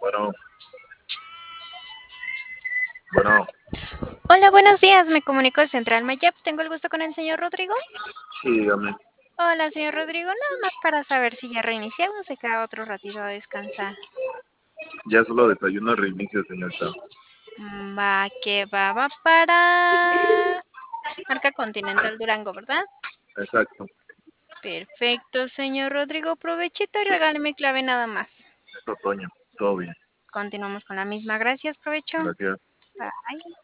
Bueno, bueno, Hola, buenos días. Me comunico de Central Mayap. Tengo el gusto con el señor Rodrigo. sí, dígame. Hola, señor Rodrigo. Nada más para saber si ya reiniciamos, se queda otro ratito a descansar. Ya solo desayuno reinicio, señorita. Va, que va para marca Continental Durango, ¿verdad? Exacto. Perfecto, señor Rodrigo. Provechito y regáleme clave nada más. Es otoño. Todo bien. Continuamos con la misma. Gracias, provecho. Gracias. Bye.